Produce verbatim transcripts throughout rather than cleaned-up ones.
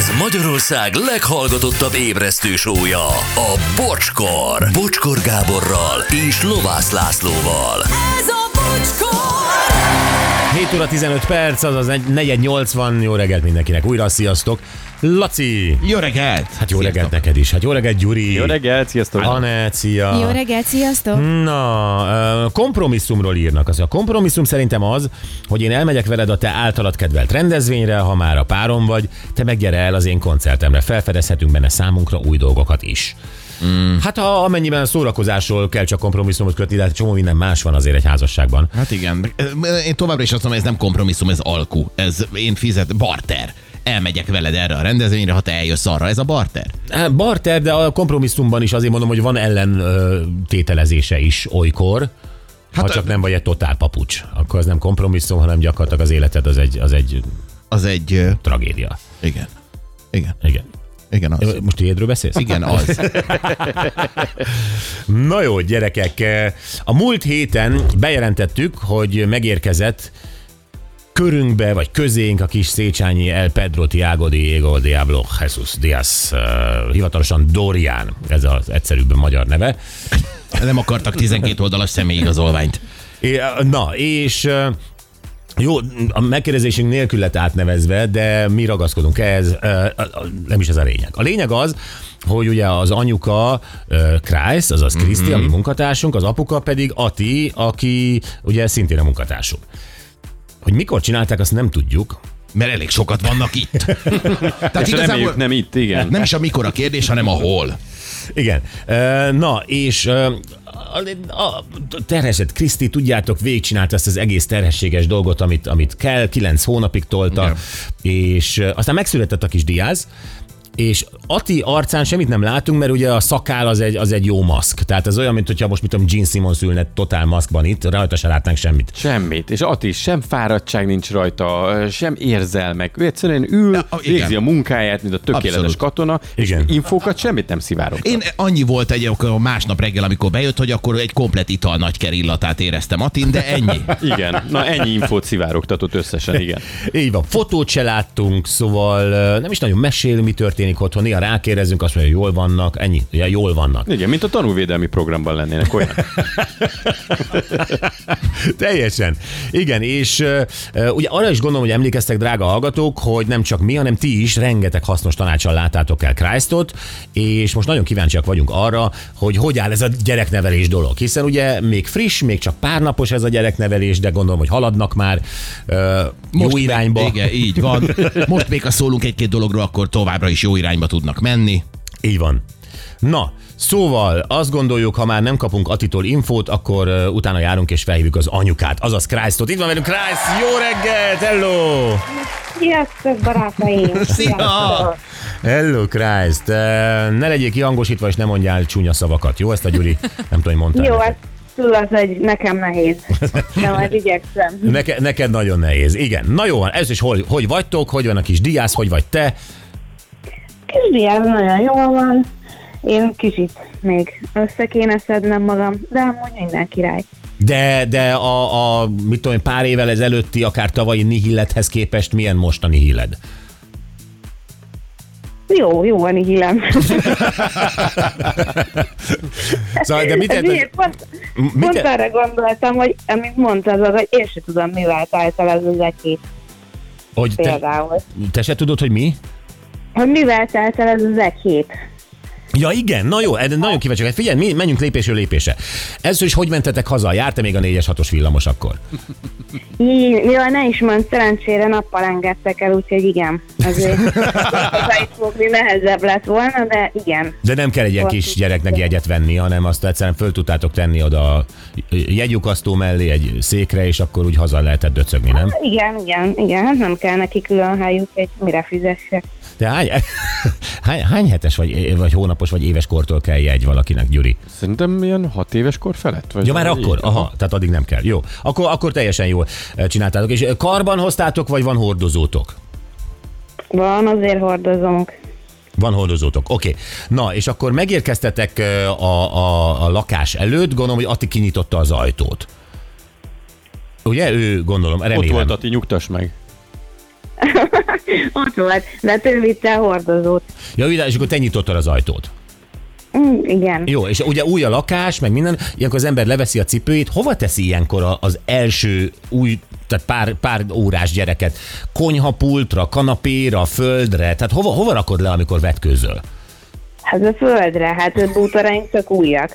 Ez Magyarország leghallgatottabb ébresztő show-ja, a Bocskor. Bocskor Gáborral és Lovász Lászlóval. Ez a Bocskor! hét óra tizenöt perc, azaz negyven nyolcvan. Jó reggelt mindenkinek újra, sziasztok! Laci! Jó reggelt! Hát jó reggelt neked is. Hát jó reggelt, Gyuri! Jó reggelt, sziasztok! Anett, szia! Jó reggelt, sziasztok! Na, kompromisszumról írnak. Az a kompromisszum szerintem az, hogy én elmegyek veled a te általad kedvelt rendezvényre, ha már a párom vagy, te meg gyere el az én koncertemre. Felfedezhetünk benne számunkra új dolgokat is. Mm. Hát ha amennyiben a szórakozásról kell csak kompromisszumot kötni, de csomó minden más van azért egy házasságban. Hát igen, én továbbra is azt mondom, ez nem kompromisszum, ez alkú. Ez én fizet, barter. Elmegyek veled erre a rendezvényre, ha te eljössz arra, ez a barter? Barter, de a kompromisszumban is azért mondom, hogy van ellentételezése is olykor. Hát ha csak a... nem vagy egy totál papucs, akkor az nem kompromisszum, hanem gyakorlatilag az életed az egy, az egy, az egy tragédia. Igen. Igen. Igen. Igen, az. Most tiédről beszélsz? Igen, az. Na jó, gyerekek, a múlt héten bejelentettük, hogy megérkezett körünkbe, vagy közénk a kis szécsányi El Pedro Tiago Diego Diablo Jesus Diaz, uh, hivatalosan Dorian, ez az egyszerűbb magyar neve. Nem akartak tizenkét oldalas személyigazolványt. É, na, és... Uh, Jó, a megkérdezésünk nélkül lett átnevezve, de mi ragaszkodunk ehhez, nem is ez a lényeg. A lényeg az, hogy ugye az anyuka Krisz, azaz Kriszti, mm-hmm. ami munkatársunk, az apuka pedig Ati, aki ugye szintén a munkatársunk. Hogy mikor csinálták, azt nem tudjuk. Mert elég sokat vannak itt. Tehát és igazából nem itt, igen. Nem is a mikor a kérdés, hanem a hol. Igen. Na, és a terhesett Kriszti, tudjátok, végigcsinált ezt az egész terhességes dolgot, amit, amit kell, kilenc hónapig tolta, igen. És aztán megszületett a kis Diaz, és Ati arcán semmit nem látunk, mert ugye a szakál az egy, az egy jó maszk. Tehát ez olyan, mint hogyha most mit tudom, Gene Simmons ülne totál maszkban itt, rajta se látnánk semmit. Semmit. És Ati, sem fáradtság nincs rajta, sem érzelmek. Ő egyszerűen ül, ja, végzi a munkáját, mint a tökéletes abszolút. Katona, és igen. Infókat semmit nem szivárogtat. Én annyi volt egy másnap reggel, amikor bejött, hogy akkor egy komplet ital nagyker illatát éreztem Atin, de ennyi. Igen, na ennyi infót szivárogtatott összesen, igen. Így van, fotót se láttunk, szóval nem is nagyon mesél, mi történik otthon, néha rákérdezünk, azt mondja, hogy jól vannak, ennyi, ugye, jól vannak. Igen, mint a tanúvédelmi programban lennének olyan. Teljesen. Igen, és uh, ugye arra is gondolom, hogy emlékeztek, drága hallgatók, hogy nem csak mi, hanem ti is rengeteg hasznos tanácssal láttátok el Krisztot, és most nagyon kíváncsiak vagyunk arra, hogy hogy áll ez a gyereknevelés dolog. Hiszen ugye még friss, még csak pár napos ez a gyereknevelés, de gondolom, hogy haladnak már uh, jó irányba. Még, igen, így van. Most még ha szólunk egy-két dologról, akkor továbbra is jó irányba tudnak menni. Így van. Na, szóval azt gondoljuk, ha már nem kapunk Atitól infót, akkor uh, utána járunk és felhívjuk az anyukát, azaz Krisztot. Itt van velünk Krisz, jó reggelt, hello! Sziasztok, barátaim! Szia! Hello, Krisz! Ne legyél kihangosítva, és ne mondjál csúnya szavakat, jó? Ezt a Gyuri, nem tudom, hogy mondtál. Jó, ezt tudod, hogy nekem nehéz. De majd igyekszem. Neke, neked nagyon nehéz, igen. Na jó van, ez is hogy, hogy vagytok, hogy van a kis Diaz, hogy vagy te? Kis Diaz nagyon jól van. Én kicsit még össze kéne szednem magam, de amúgy minden király. De, de a, a mit tudom, pár évvel ezelőtti, akár tavalyi nihillethez képest milyen most a nihilled? Jó, jó a nihilem. Szóval, de mit Miért? Pont, mit pont arra gondoltam, hogy amit mondtad, az, hogy én sem tudom, mivel táltal ez az ekét. Hogy például. Te, te se tudod, hogy mi? Hogy mivel telt el ez az ekét. Ja igen, na jó, nagyon kíváncsi vagyok. Figyelj, menjünk lépésről lépésre. Először is hogy mentetek haza? Járta még a négyes hatos villamos akkor? Jaj, ne is mondd, szerencsére nappal engedtek el, úgyhogy igen. Azért itt fogni nehezebb lett volna, de igen. De nem kell egy ilyen kis gyereknek jegyet venni, hanem azt egyszerűen föl tudtátok tenni oda a jegyukasztó mellé egy székre, és akkor úgy haza lehetett döcögni, nem? Igen, igen, igen, hát nem kell neki külön helyük, egy mire fizessek. De hány, hány, hány hetes vagy, vagy hónapos vagy éves kortól kell jegy valakinek, Gyuri? Szerintem ilyen hat éves kor felett. Vagy ja, már akkor? Így, aha, tehát addig nem kell. Jó, akkor, akkor teljesen jól csináltátok. És karban hoztátok, vagy van hordozótok? Van, azért hordozunk. Van hordozótok, oké. Okay. Na, és akkor megérkeztetek a, a, a lakás előtt, gondolom, hogy Ati kinyitotta az ajtót. Ugye? Ő, gondolom, remélem. Ott volt Ati, nyugtass meg. Ott volt, de ő vitte a hordozót. Ja, és akkor te nyitottad az ajtót. Mm, igen. Jó, és ugye új a lakás, meg minden, ilyenkor az ember leveszi a cipőjét, hova teszi ilyenkor az első új, tehát pár, pár órás gyereket? Konyhapultra, kanapéra, földre, tehát hova, hova rakod le, amikor vetkőzöl? Hát a földre, hát a bútoraink csak újak.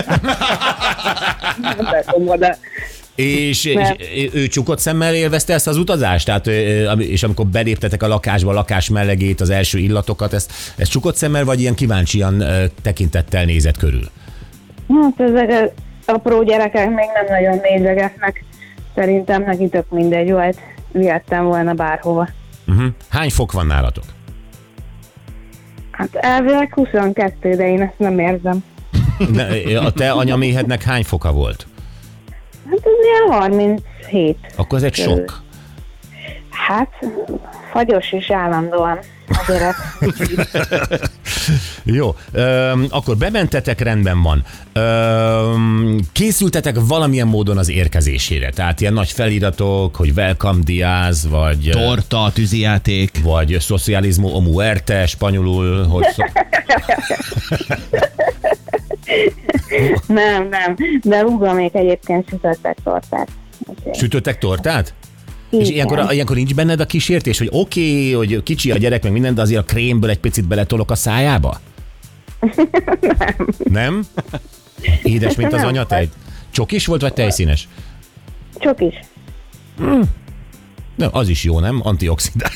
Nem bekom oda. És, és ő csukott szemmel élvezte ezt az utazást? Tehát, és amikor beléptetek a lakásba, a lakás mellegét, az első illatokat, ezt, ezt csukott szemmel, vagy ilyen kíváncsian tekintettel nézett körül? Hát ezek az apró gyerekek még nem nagyon nézegetnek. Szerintem neki tök mindegy volt. Vihettem volna bárhova. Uh-huh. Hány fok van nálatok? Hát elvileg huszonkettő, de én ezt nem érzem. De a te anyaméhednek hány foka volt? Hát ez ilyen harminchét. Akkor ez egy sok. Hát, fagyos is állandóan a gyerek. Jó, öm, akkor bementetek, rendben van. Öm, készültetek valamilyen módon az érkezésére? Tehát ilyen nagy feliratok, hogy welcome Diaz, vagy... Torta, tűzijáték. Vagy socialismo o muerte, spanyolul, hogy... Szó... Nem, nem, de húgomék egyébként sütöttek tortát. Okay. Sütöttek tortát? Igen. És ilyenkor, ilyenkor nincs benned a kísértés, hogy oké, okay, hogy kicsi a gyerek, meg minden, de azért a krémből egy picit beletolok a szájába? Nem. Nem? Édes, mint az anyatej. Csokis volt, vagy tejszínes? Csokis. Hmm. Nem, az is jó, nem? Antioxidáns.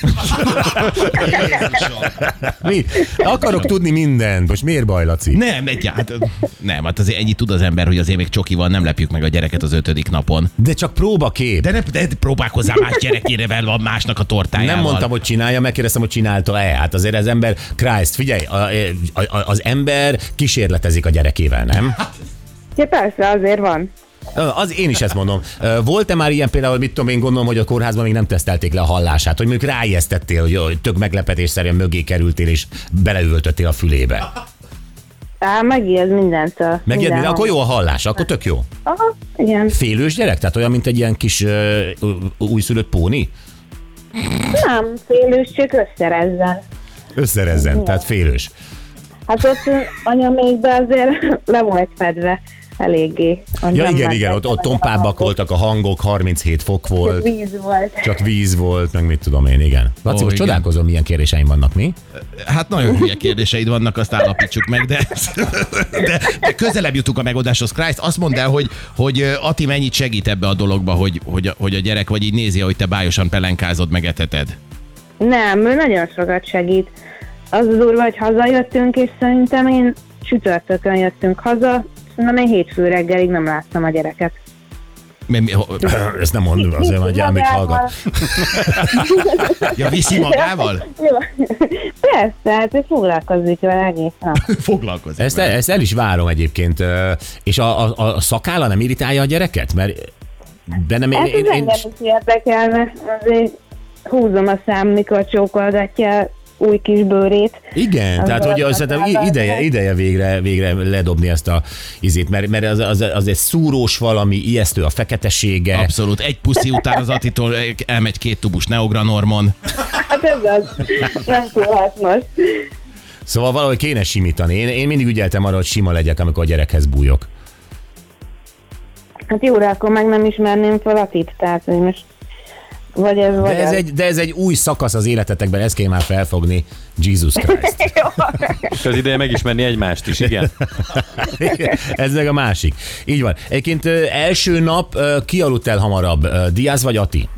Mi? Akarok tudni mindent. Most miért baj, Laci? Nem, egy, hát, nem, hát azért ennyit tud az ember, hogy azért még csokival nem lepjük meg a gyereket az ötödik napon. De csak próbakép. De, ne, de próbálkozzá más gyerekérevel, van másnak a tortájával. Nem mondtam, hogy csinálja, megkérdeztem, hogy csinálta-e. Hát azért az ember, Christ, figyelj, a, a, a, az ember kísérletezik a gyerekével, nem? Ja, persze, azért van. Az én is ezt mondom. Volt-e már ilyen például, mit tudom én, gondolom, hogy a kórházban még nem tesztelték le a hallását, hogy mondjuk ráijesztettél, hogy tök meglepetésszerűen mögé kerültél és beleültöttél a fülébe? Á, megijed mindentől. Megijed minden, akkor jó a hallás, akkor tök jó. Aha, igen. Félős gyerek? Tehát olyan, mint egy ilyen kis uh, újszülött póni? Nem, félős, csak összerezzen. Összerezzen, igen. Tehát félős. Hát ott anyamékben azért le volt fedve. Eléggé. Ja, igen, igen, ott, ott tompábbak voltak a hangok, harminchét fok volt. Csak víz volt. Csak víz volt, meg mit tudom én, igen. Laci, oh, most igen. Csodálkozom, milyen kérdéseim vannak, mi? Hát nagyon hülye kérdéseid vannak, azt állapítsuk meg, de, de, de közelebb jutunk a megoldáshoz. Christ, azt mondd el, hogy, hogy Ati mennyit segít ebbe a dologba, hogy, hogy, hogy a gyerek vagy így nézi, hogy te bájosan pelenkázod, meg eteted. Nem, ő nagyon sokat segít. Az durva, hogy hazajöttünk, és szerintem én csütörtökön jöttünk haza, nem, én hétfő reggelig nem láttam a gyereket. Mi, mi, ezt nem mondom, azért majd gyár még hallgat. Ja, viszi magával? Jó. Persze, hát ő foglalkozik vele egész nap. Foglalkozik ezt, el, ezt el is várom egyébként. És a, a, a szakálla nem irritálja a gyereket? Mert de nem, hát én, én, engem is érdekelne, azért húzom a szám, mikor csókolgatja új kis bőrét. Igen, az tehát hogy az, az ideje, ideje végre, végre ledobni ezt a izét, mert, mert az, az, az egy szúrós valami, ijesztő a feketesége. Abszolút, egy puszi után az Attitól elmegy két tubus Neogranormon. Hát ez az, nem túl hasznos. Szóval valahogy kéne simítani. Én, én mindig ügyeltem arra, hogy sima legyek, amikor a gyerekhez bújok. Hát jó, de akkor meg nem ismerném fel Attit, tehát hogy most vagy ez, vagy de, ez az. egy, de ez egy új szakasz az életetekben, ezt kell már felfogni. Jesus Christ. És az ideje megismerni egymást is, igen? Ez meg a másik. Így van. Egyébként első nap ki aludt el hamarabb? Diaz vagy Ati?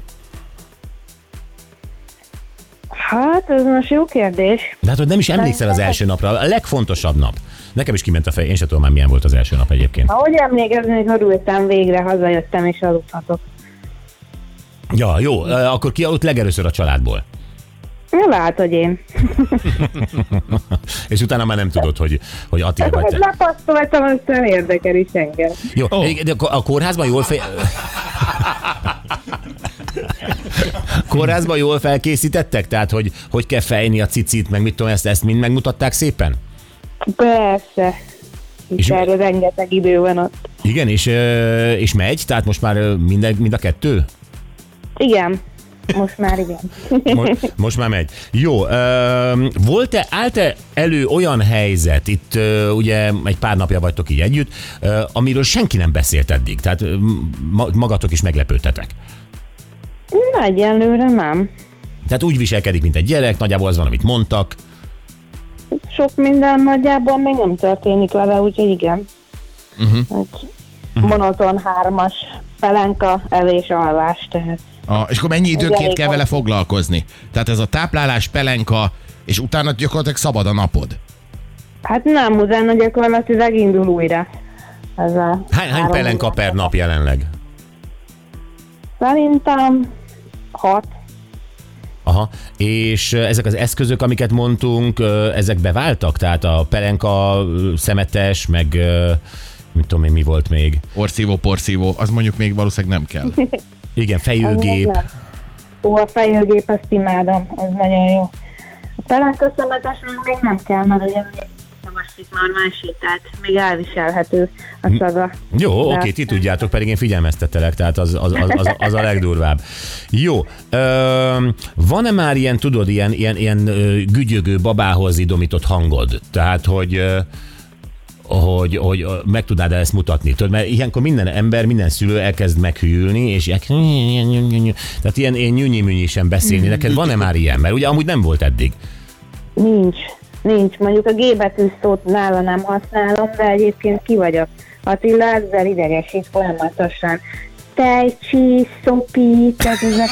Hát, ez most jó kérdés. De hát, hogy nem is emlékszel az első napra. A legfontosabb nap. Nekem is kiment a fej, én sem tudom már milyen volt az első nap egyébként. Ahogy emlékezni, örültem, végre hazajöttem és aludhatok. Ja, jó. Akkor ki aludt legelőször a családból? Ja, lehet, hogy én. És utána már nem tudod, hogy, hogy Attila vagy te. Lepasztoltam, aztán érdekel is engem. Jó, oh. De a kórházban jól fel... Kórházban jól felkészítettek? Tehát, hogy hogy kell fejni a cicit, meg mit tudom, ezt, ezt mind megmutatták szépen? Persze. És erre rengeteg idő van ott. Igen, és, és megy? Tehát most már minden, mind a kettő? Igen. most már igen. Most, most már megy. Jó, uh, volt-e, állt-e elő olyan helyzet, itt uh, ugye egy pár napja vagytok így együtt, uh, amiről senki nem beszélt eddig, tehát uh, magatok is meglepődtetek? Egyelőre nem. Tehát úgy viselkedik, mint egy gyerek, nagyjából az van, amit mondtak. Sok minden nagyjából még nem történik vele, úgyhogy igen. Uh-huh. Egy monoton hármas pelenka, evés, alvás, tehát. A, és akkor mennyi időnként kell vele foglalkozni? Tehát ez a táplálás, pelenka, és utána gyakorlatilag szabad a napod? Hát nem, utána gyakorlatilag indul újra. Ez a hány, hány pelenka per nap jelenleg? Szerintem hat. Aha, és ezek az eszközök, amiket mondtunk, ezek beváltak? Tehát a pelenka, szemetes, meg mit tudom én, mi volt még? Porszívó, porszívó, az mondjuk még valószínűleg nem kell. Igen, fejőgép. Ó, a fejőgép, ezt imádom, ez nagyon jó. A pelenka szemetes még nem kell, mert ugye most itt normális, tehát még elviselhető a szaga. Jó, oké, okay, ti tudjátok, pedig én figyelmeztettelek, tehát az, az, az, az, az a legdurvább. Jó, ö, van-e már ilyen, tudod, ilyen, ilyen, ilyen gügyögő babához idomított hangod? Tehát, hogy... Hogy, hogy meg tudnád ezt mutatni. Tudod, mert ilyenkor minden ember, minden szülő elkezd meghűlni, és ilyen, tehát ilyen, ilyen nyűnyi-műnyi sem beszélni. Neked van-e már ilyen? Mert ugye amúgy nem volt eddig. Nincs. Nincs. Mondjuk a G betű szót nála nem használom, de egyébként ki vagyok. Attila ezzel idegesít folyamatosan. Tejcsi, szopi, tehát ezek...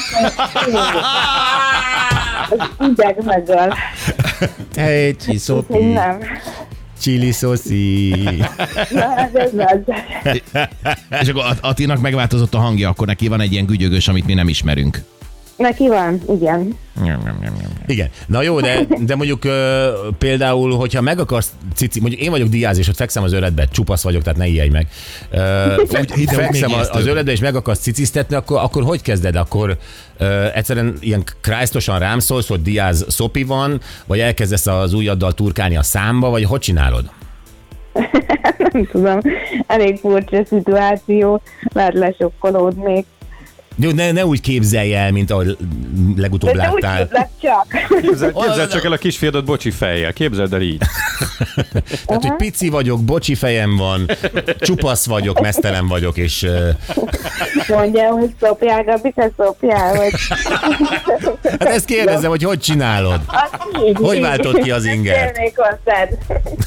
Ez ideg megöl. Tejcsi, szopi. Nem. Chili szoszi. Na, ez ez az. És akkor Attinak megváltozott a hangja, akkor neki van egy ilyen gügyögös, amit mi nem ismerünk. Neki van, igen. Igen. Na jó, de, de mondjuk uh, például, hogyha meg akarsz cici, mondjuk én vagyok Diáz, és ott fekszem az öletbe, csupasz vagyok, tehát ne ijedj meg. Uh, fekszem az, az öletbe, és meg akarsz ciciztetni, akkor, akkor hogy kezded? Akkor uh, egyszerűen ilyen Christosan rám szólsz, hogy Diáz szopi van, vagy elkezdesz az ujjaddal turkálni a számba, vagy hogy csinálod? Nem tudom. Elég furcsa szituáció, lehet lesokkolódnék. Jó, ne, ne úgy képzelj el, mint ahogy legutóbb de láttál. úgy csak. Képzeld, képzeld csak el a kisfiadat bocsi fejjel, képzeld el így. Tehát, hogy pici vagyok, bocsi fejem van, csupasz vagyok, meztelen vagyok, és... Mondja, hogy szopjál, Gabi, te szopjál, vagy... Hát ezt kérdezem, hogy hogy csinálod? Így, Hogy így. váltod ki az ingert? Félnék hozzád.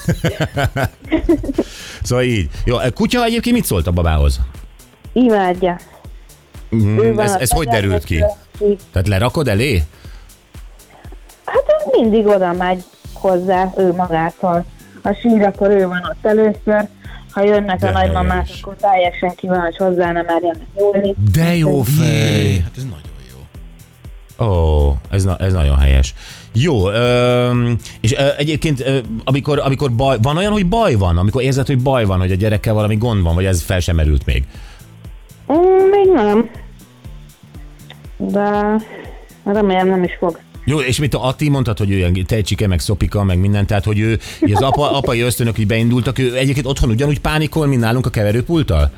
Szóval így. Jó, a kutya egyébként mit szólt a babához? Imádja. Mm, ez ez hogy derült ki? Tehát lerakod elé? Hát ő mindig oda megy hozzá, ő magától. Ha sír, akkor ő van ott először. Ha jönnek De a nagymamák, helyes. akkor teljesen ki van, hogy hozzá nem merjenek jólni. De jó fej! Hát ez nagyon jó. Ó, ez, na, ez nagyon helyes. Jó, öm, és ö, egyébként ö, amikor, amikor baj, van olyan, hogy baj van? Amikor érzed, hogy baj van, hogy a gyerekkel valami gond van, vagy ez fel sem merült még? Mm, még nem. De remélem nem is fog. Jó, és mit a Atti mondtad, hogy ő ilyen tejcsike, meg szopika, meg minden, tehát hogy ő, hogy az apa, apai ösztönök így beindultak, ő egyébként otthon ugyanúgy pánikol, mint nálunk a keverőpulttal?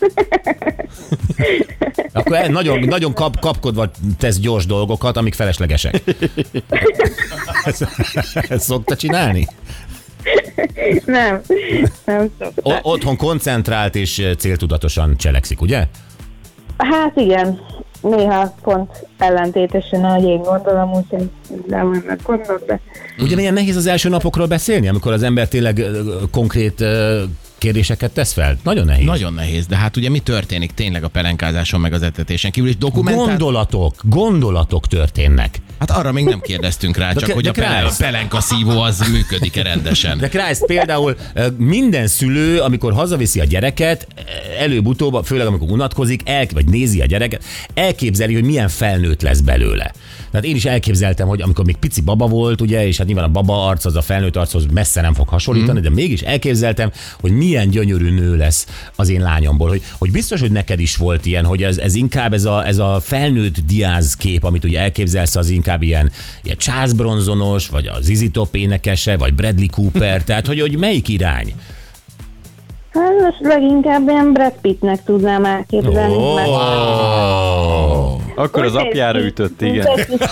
Akkor nagyon, nagyon kap, kapkodva tesz gyors dolgokat, amik feleslegesek. Ezt, ezt szokta csinálni? Nem, nem szokta. O- otthon koncentrált és céltudatosan cselekszik, ugye? Hát igen, néha pont ellentétesen, ahogy én gondolom, úgyhogy nem vannak gondok, de... Ugye milyen nehéz az első napokról beszélni, amikor az ember tényleg ö, konkrét ö, kérdéseket tesz fel? Nagyon nehéz. Nagyon nehéz, de hát ugye mi történik tényleg a pelenkázáson meg az etetésen kívül, és dokumentált... Gondolatok, gondolatok történnek. Hát arra még nem kérdeztünk rá, De csak ke- hogy de a pelen- Krájsz. pelenka szívó az működik-e rendesen. De Krájsz, például ö, minden szülő, amikor hazaviszi a gyereket, előbb-utóbb, főleg amikor unatkozik, el, vagy nézi a gyereket, elképzeli, hogy milyen felnőtt lesz belőle. Tehát én is elképzeltem, hogy amikor még pici baba volt, ugye, és hát nyilván a baba arc az a felnőtt archoz messze nem fog hasonlítani, mm. de mégis elképzeltem, hogy milyen gyönyörű nő lesz az én lányomból. Hogy, hogy biztos, hogy neked is volt ilyen, hogy ez, ez inkább ez a, ez a felnőtt Diáz kép, amit ugye elképzelsz, az inkább ilyen, ilyen Charles Bronsonos, vagy a Zizi Top énekese, vagy Bradley Cooper, tehát hogy, hogy melyik irány? Hát most leginkább ilyen Brad Pittnek tudnám elképzelni. Oh. Mert... Akkor az apjára ütött, igen.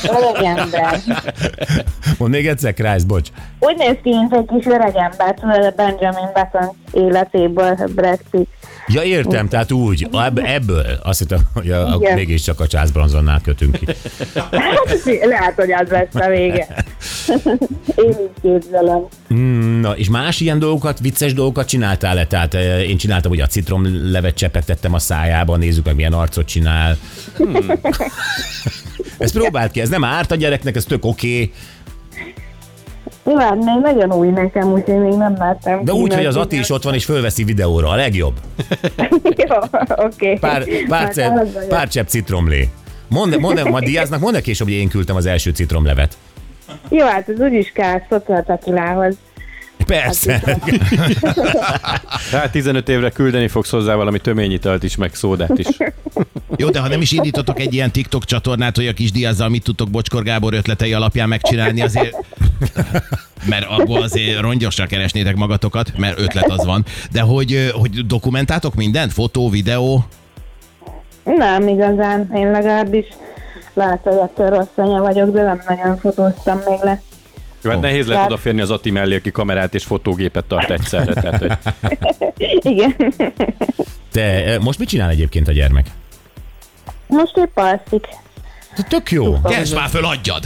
Mondd még egyszer, Krájsz, bocs. Úgy néz ki, mint egy kis öregember, tudod, a Benjamin Button életéből, Brad Pitt. Ja, értem, tehát úgy, ebb, ebből azt hittem, hogy a, a, mégiscsak a Charles Bronsonnál kötünk ki. Lehet, hogy az lesz a vége. Én így képzelem. Na, és más ilyen dolgokat, vicces dolgokat csináltál-e? Tehát én csináltam, hogy a citromlevet csepegtettem a szájába, nézzük meg, milyen arcot csinál. Hmm. Ezt próbáld ki, ez nem árt a gyereknek, ez tök oké. Okay. Jó, hát még nagyon új nekem, úgyhogy még nem láttam. De úgy, hogy az Ati is ott van és fölveszi videóra, a legjobb. Jó, oké. Okay. Pár, pár, hát, cep, pár csepp citromlé. Mondd, mondd, majd Diáznak, mondd neki később, hogy én küldtem az első citromlevet. Jó, hát ez úgyis kell szociáltakilához. Persze. Hát tizenöt évre küldeni fogsz hozzá valami töményitalt is, meg szódát is. Jó, de ha nem is indítotok egy ilyen TikTok csatornát, hogy a kis Diazzal mit tudtok Bocskor Gábor ötletei alapján megcsinálni, azért... Mert abból azért rongyosra keresnétek magatokat, mert ötlet az van. De hogy, hogy dokumentáltok mindent? Fotó, videó? Nem igazán, én legalábbis lehet, hogy ettől rossz anya vagyok, de nem nagyon fotóztam még le. Jó, hát nehéz lehet odaférni az Ati mellé, aki kamerát és fotógépet tart egyszerre. Tehát, hogy... Igen. Te most mit csinál egyébként a gyermek? Most épp alszik. Tök jó. Kezd már föl, adjad!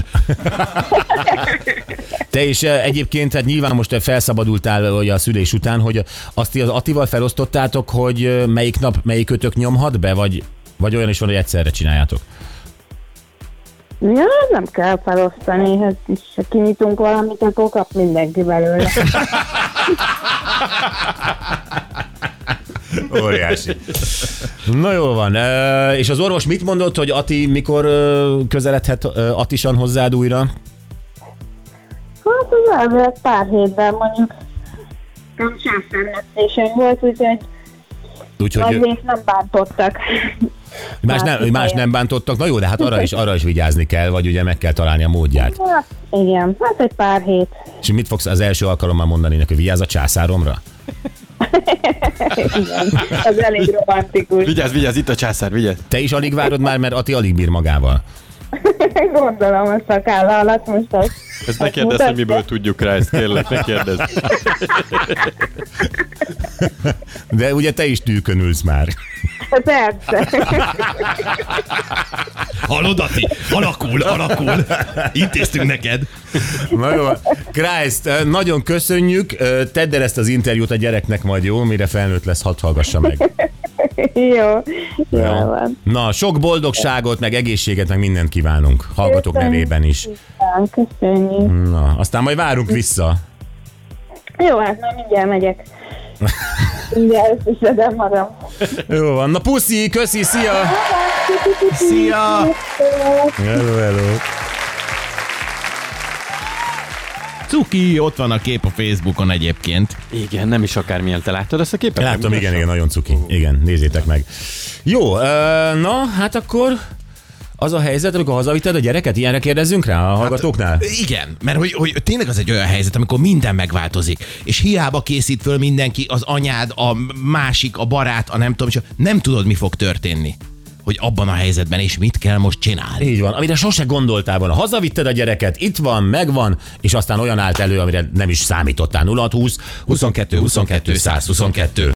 Te is egyébként, hát nyilván most felszabadultál hogy a szülés után, hogy azt az Atival felosztottátok, hogy melyik nap melyik ötök nyomhat be, vagy, vagy olyan is van, hogy egyszerre csináljátok? Ja, nem kell felosztani, hát ha kinyitunk valamit, akkor kap mindenki belőle. Óriási. Na jól van. És az orvos mit mondott, hogy Ati mikor közeledhet Atisan hozzád újra? Hát az elvileg pár hétben mondjuk. Nem sászármetszésem volt, úgyhogy Úgyhogy nagyrészt nem bántottak. Más nem, más nem bántottak. Na jó, de hát arra is, arra is vigyázni kell, vagy ugye meg kell találni a módját. Hát, igen, hát egy pár hét. És mit fogsz az első alkalommal mondani neki, hogy vigyázz a császáromra? Igen, az elég romantikus. Vigyázz, vigyázz, itt a császár, vigyázz. Te is alig várod már, mert Ati alig bír magával. Gondolom a szakálla alatt most az. Ezt ne kérdezz, hogy miből tudjuk rá, ezt kérlek, ne kérdezz. De ugye te is tűkönülsz már. Persze. Hallod, Ati? Alakul, alakul. Intéztünk neked. Na jó, Christ, nagyon köszönjük. Tedd el ezt az interjút a gyereknek majd, jó? Mire felnőtt lesz, hadd hallgassa meg. Jó, jó van. Na, sok boldogságot, meg egészséget, meg mindent kívánunk. Hallgatók nevében is. Köszönjük. Na, aztán majd várunk vissza. Jó, hát már mindjárt megyek. Mindjárt összeszedem magam. Jó van, na puszi, köszi, szia! Szia! Hello, hello. Cuki, ott van a kép a Facebookon egyébként. Igen, nem is akármilyen. Te láttad ezt a képet? Láttam, igen, igen, nagyon cuki. Igen, nézzétek meg. Jó, na, hát akkor az a helyzet, amikor hazavitted a gyereket, ilyenre kérdezzünk rá a hallgatóknál? Hát, igen, mert hogy, hogy tényleg az egy olyan helyzet, amikor minden megváltozik, és hiába készít föl mindenki, az anyád, a másik, a barát, a nem tudom, és nem tudod, mi fog történni. Hogy abban a helyzetben és mit kell most csinálni. Így van, amire sose gondoltál volna. Hazavitted a gyereket, itt van, megvan, és aztán olyan állt elő, amire nem is számítottál. nulla hat húsz huszonkettő huszonkettő száz huszonkettő